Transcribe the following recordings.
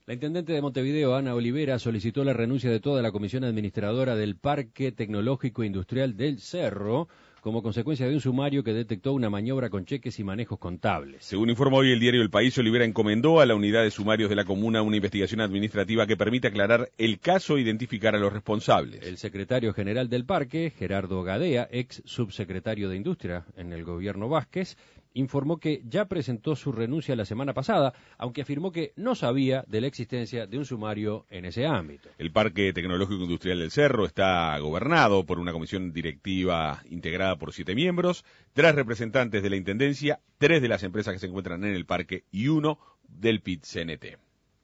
La intendente de Montevideo, Ana Olivera, solicitó la renuncia de toda la comisión administradora del Parque Tecnológico Industrial del Cerro como consecuencia de un sumario que detectó una maniobra con cheques y manejos contables. Según informó hoy el diario El País, Olivera encomendó a la unidad de sumarios de la comuna una investigación administrativa que permita aclarar el caso e identificar a los responsables. El secretario general del parque, Gerardo Gadea, ex subsecretario de Industria en el gobierno Vázquez, informó que ya presentó su renuncia la semana pasada, aunque afirmó que no sabía de la existencia de un sumario en ese ámbito. El Parque Tecnológico Industrial del Cerro está gobernado por una comisión directiva integrada por 7 miembros, 3 representantes de la Intendencia, 3 de las empresas que se encuentran en el parque y 1 del PIT-CNT.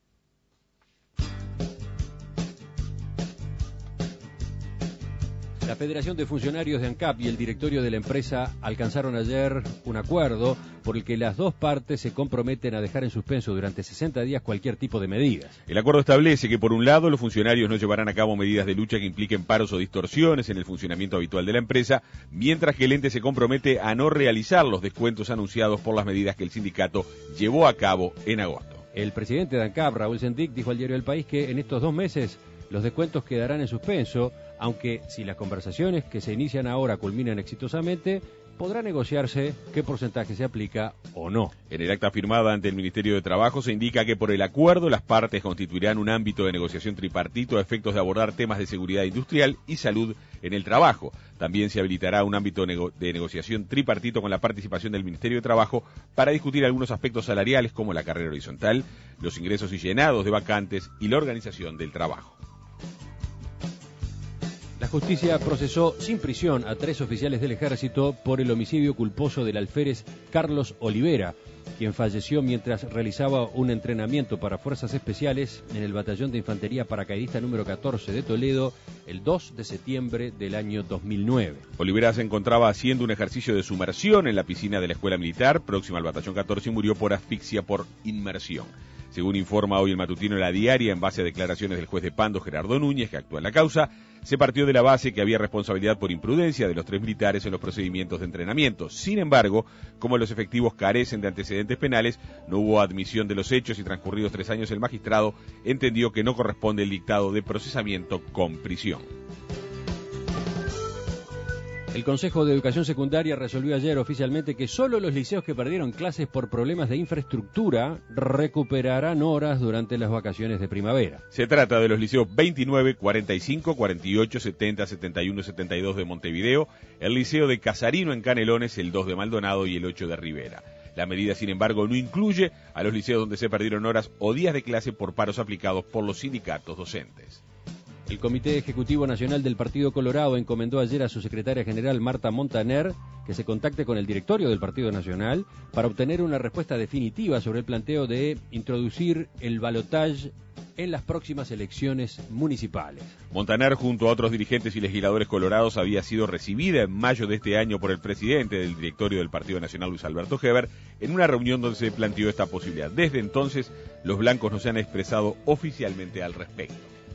La Federación de Funcionarios de ANCAP y el directorio de la empresa alcanzaron ayer un acuerdo por el que las dos partes se comprometen a dejar en suspenso durante 60 días cualquier tipo de medidas. El acuerdo establece que, por un lado, los funcionarios no llevarán a cabo medidas de lucha que impliquen paros o distorsiones en el funcionamiento habitual de la empresa, mientras que el ente se compromete a no realizar los descuentos anunciados por las medidas que el sindicato llevó a cabo en agosto. El presidente de ANCAP, Raúl Sendic, dijo al diario El País que en estos 2 meses los descuentos quedarán en suspenso, aunque si las conversaciones que se inician ahora culminan exitosamente, podrá negociarse qué porcentaje se aplica o no. En el acta firmada ante el Ministerio de Trabajo se indica que por el acuerdo las partes constituirán un ámbito de negociación tripartito a efectos de abordar temas de seguridad industrial y salud en el trabajo. También se habilitará un ámbito de negociación tripartito con la participación del Ministerio de Trabajo para discutir algunos aspectos salariales como la carrera horizontal, los ingresos y llenados de vacantes y la organización del trabajo. La justicia procesó sin prisión a 3 oficiales del ejército por el homicidio culposo del alférez Carlos Olivera, quien falleció mientras realizaba un entrenamiento para fuerzas especiales en el batallón de infantería paracaidista número 14 de Toledo el 2 de septiembre del año 2009. Olivera se encontraba haciendo un ejercicio de sumersión en la piscina de la escuela militar próxima al batallón 14 y murió por asfixia por inmersión. Según informa hoy el matutino La Diaria, en base a declaraciones del juez de Pando, Gerardo Núñez, que actúa en la causa, se partió de la base que había responsabilidad por imprudencia de los 3 militares en los procedimientos de entrenamiento. Sin embargo, como los efectivos carecen de antecedentes penales, no hubo admisión de los hechos y transcurridos 3 años el magistrado entendió que no corresponde el dictado de procesamiento con prisión. El Consejo de Educación Secundaria resolvió ayer oficialmente que solo los liceos que perdieron clases por problemas de infraestructura recuperarán horas durante las vacaciones de primavera. Se trata de los liceos 29, 45, 48, 70, 71 y 72 de Montevideo, el liceo de Casarino en Canelones, el 2 de Maldonado y el 8 de Rivera. La medida, sin embargo, no incluye a los liceos donde se perdieron horas o días de clase por paros aplicados por los sindicatos docentes. El Comité Ejecutivo Nacional del Partido Colorado encomendó ayer a su secretaria general Marta Montaner que se contacte con el directorio del Partido Nacional para obtener una respuesta definitiva sobre el planteo de introducir el balotaje en las próximas elecciones municipales. Montaner, junto a otros dirigentes y legisladores colorados, había sido recibida en mayo de este año por el presidente del directorio del Partido Nacional, Luis Alberto Heber, en una reunión donde se planteó esta posibilidad. Desde entonces, los blancos no se han expresado oficialmente al respecto.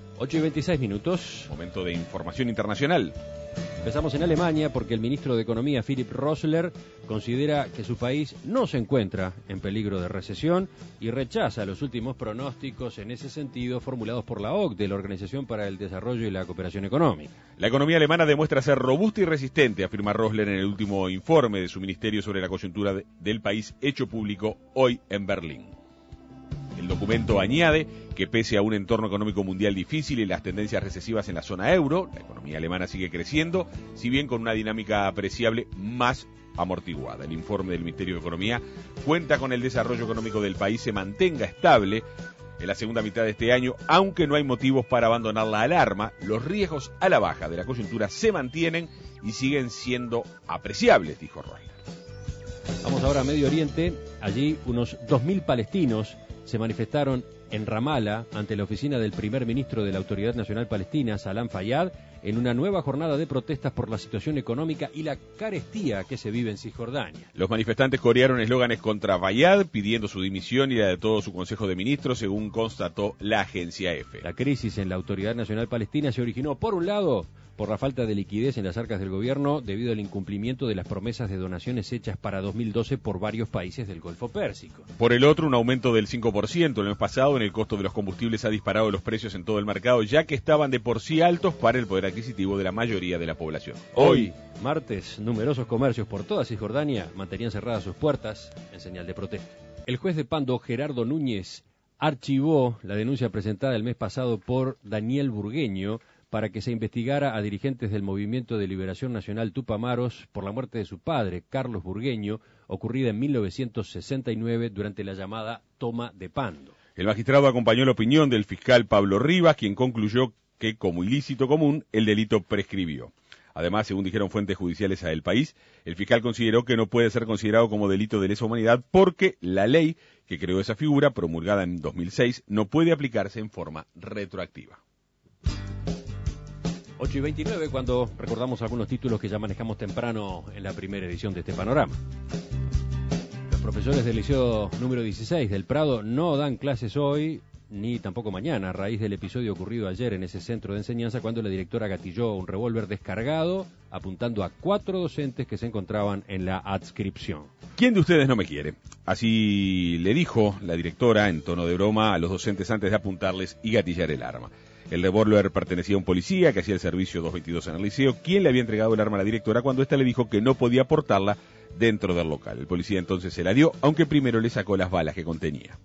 8:26. Momento de información internacional. Empezamos en Alemania porque el ministro de Economía, Philipp Rösler, considera que su país no se encuentra en peligro de recesión y rechaza los últimos pronósticos en ese sentido formulados por la OCDE, la Organización para el Desarrollo y la Cooperación Económica. La economía alemana demuestra ser robusta y resistente, afirma Rösler en el último informe de su ministerio sobre la coyuntura del país hecho público hoy en Berlín. El documento añade que pese a un entorno económico mundial difícil y las tendencias recesivas en la zona euro, la economía alemana sigue creciendo, si bien con una dinámica apreciable más amortiguada. El informe del Ministerio de Economía cuenta con el desarrollo económico del país se mantenga estable en la segunda mitad de este año, aunque no hay motivos para abandonar la alarma, los riesgos a la baja de la coyuntura se mantienen y siguen siendo apreciables, dijo Rösler. Vamos ahora a Medio Oriente. Allí unos 2.000 palestinos se manifestaron en Ramala ante la oficina del primer ministro de la Autoridad Nacional Palestina, Salam Fayyad, en una nueva jornada de protestas por la situación económica y la carestía que se vive en Cisjordania. Los manifestantes corearon eslóganes contra Fayyad, pidiendo su dimisión y la de todo su Consejo de Ministros, según constató la agencia EFE. La crisis en la Autoridad Nacional Palestina se originó, por un lado, por la falta de liquidez en las arcas del gobierno debido al incumplimiento de las promesas de donaciones hechas para 2012 por varios países del Golfo Pérsico. Por el otro, un aumento del 5% el mes pasado en el costo de los combustibles ha disparado los precios en todo el mercado, ya que estaban de por sí altos para el poder adquisitivo de la mayoría de la población. Hoy, martes, numerosos comercios por toda Cisjordania mantenían cerradas sus puertas en señal de protesta. El juez de Pando, Gerardo Núñez, archivó la denuncia presentada el mes pasado por Daniel Burgueño para que se investigara a dirigentes del Movimiento de Liberación Nacional Tupamaros por la muerte de su padre, Carlos Burgueño, ocurrida en 1969 durante la llamada Toma de Pando. El magistrado acompañó la opinión del fiscal Pablo Rivas, quien concluyó que, como ilícito común, el delito prescribió. Además, según dijeron fuentes judiciales a El País, el fiscal consideró que no puede ser considerado como delito de lesa humanidad porque la ley que creó esa figura, promulgada en 2006, no puede aplicarse en forma retroactiva. 8:29, cuando recordamos algunos títulos que ya manejamos temprano en la primera edición de este panorama. Los profesores del Liceo número 16 del Prado no dan clases hoy, ni tampoco mañana, a raíz del episodio ocurrido ayer en ese centro de enseñanza cuando la directora gatilló un revólver descargado apuntando a 4 docentes que se encontraban en la adscripción. ¿Quién de ustedes no me quiere? Así le dijo la directora en tono de broma a los docentes antes de apuntarles y gatillar el arma. El revólver pertenecía a un policía que hacía el servicio 222 en el liceo, quien le había entregado el arma a la directora cuando ésta le dijo que no podía portarla dentro del local. El policía entonces se la dio, aunque primero le sacó las balas que contenía.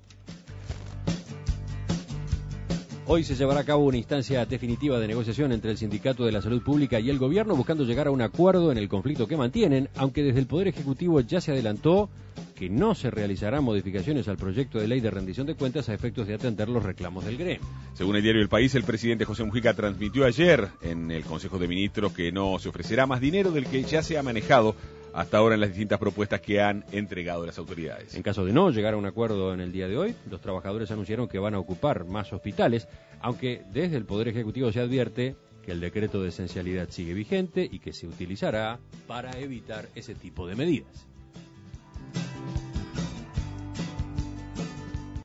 Hoy se llevará a cabo una instancia definitiva de negociación entre el Sindicato de la Salud Pública y el Gobierno buscando llegar a un acuerdo en el conflicto que mantienen, aunque desde el Poder Ejecutivo ya se adelantó que no se realizarán modificaciones al proyecto de ley de rendición de cuentas a efectos de atender los reclamos del gremio. Según el diario El País, el presidente José Mujica transmitió ayer en el Consejo de Ministros que no se ofrecerá más dinero del que ya se ha manejado hasta ahora en las distintas propuestas que han entregado las autoridades. En caso de no llegar a un acuerdo en el día de hoy, los trabajadores anunciaron que van a ocupar más hospitales, aunque desde el Poder Ejecutivo se advierte que el decreto de esencialidad sigue vigente y que se utilizará para evitar ese tipo de medidas.